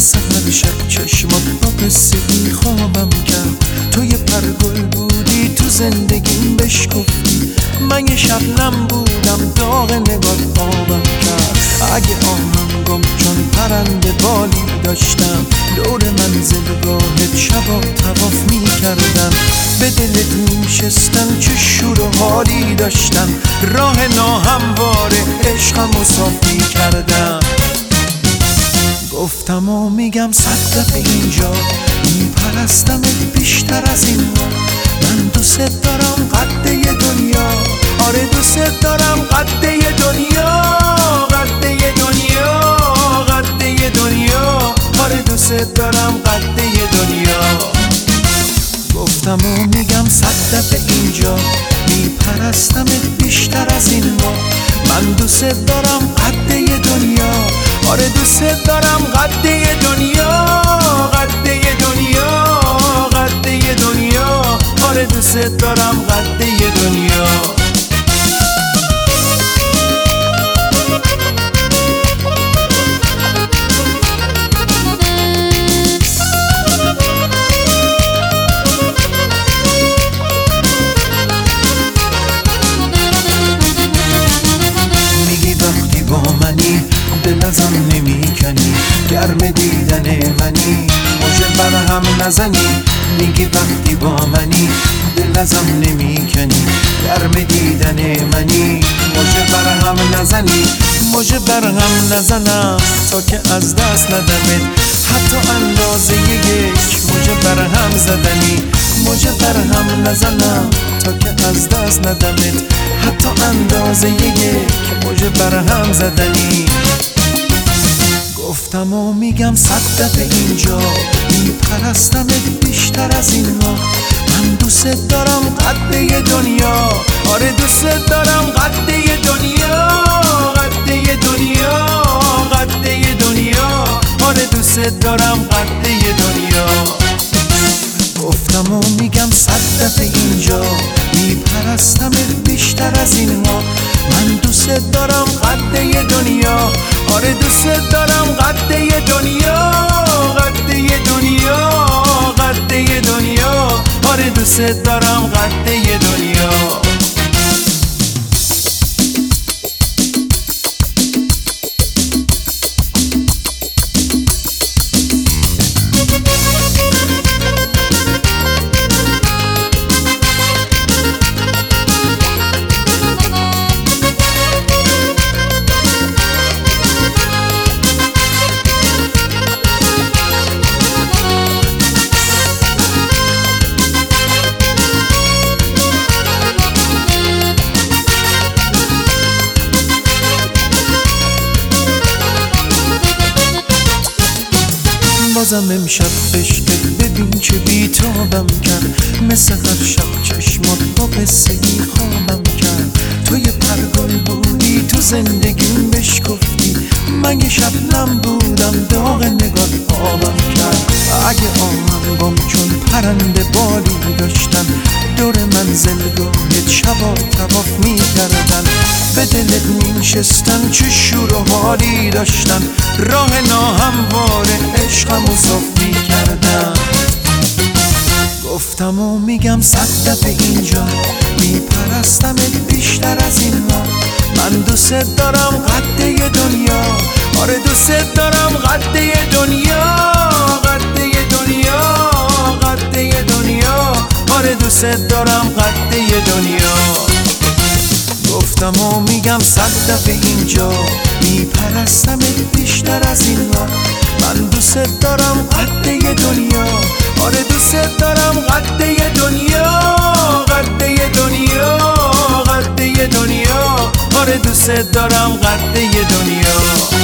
مثل هر شب چشمات با قصه بی خوابم کرد. تو یه پرگل بودی تو زندگیم بشکفتی، من یه شبنم بودم داغ نگات آبم کرد. اگه آهنگم چون پرنده بالی داشتم، دور منزلگاهت شبا طواف می کردم. به دلت می شستم چه شور و حالی داشتم، راه ناهمواره عشقم و صاف می کردم. گفتم و میگم 100 دفعه اینجا، میپرستمت بیشتر از این ها. من دوست دارم قده دنیا، آره دوست دارم قده دنیا، قده دنیا، قده دنیا، آره دوست دارم قده دنیا. گفتم و میگم 100 دفعه اینجا، میپرستمت بیشتر از این ها. من دوست دارم قده دنیا، آره دوست دارم قده دنیا، قده دنیا، قده دنیا، آره دوست دارم قده دنیا. میگی وقتی با منی دل ازم نمی کنی، گرم دیدن منی موجه برهم نزنی. میگی وقتی با منی دل ازم نمی کنی، گرم دیدن منی موجه برهم نزنی. موجه برهم نزنم تا که از دست ندمت، حتی اندازه یک موجه برهم زدنی. موجه برهم نزنم تا که از دست ندمت، حتی اندازه یک موجه برهم زدنی. گفتم و میگم 100 دفعه اینجا، میپرستمت بیشتر از این ها. من دوست دارم قده دنیا، آره دوست دارم قده دنیا، قده دنیا، قده دنیا، آره دوست دارم قده دنیا. گفتم و میگم 100 دفعه اینجا، میپرستمت بیشتر از این ها. من دوست دارم قده دنیا، آره دوست دارم قده دنیا، قده دنیا، قده دنیا، آره دوست دارم قده دنیا. بازم امشب بشکل ببین چه بیتابم کرد، مثل هر شب چشمات با قصه خوابم کرد. تو یه پرگل بودی تو زندگیم بشکفتی، من یه شبنم بودم داغ نگات آبم کرد. اگه آهنگم چون پرنده بالی داشتن، دور منزلگاهت شبا طواف می کردن. به دلت می شستن چه شور و حالی داشتن، راه ناهمواره عشقم و صاف می کردن. گفتم و میگم 100 دفعه اینجا، میپرستمت بیشتر از این ها. من دوست دارم قده دنیا، آره دوست دارم قده دنیا، قده دنیا، قده دنیا، آره دوست دارم قده دنیا. گفتم و میگم 100 دفعه اینجا، میپرستمت بیشتر از این ها. من دوست دارم قده دنیا، آره دوست دارم قده دنیا، قده دنیا، قده دنیا، آره دوست دارم قده دنیا.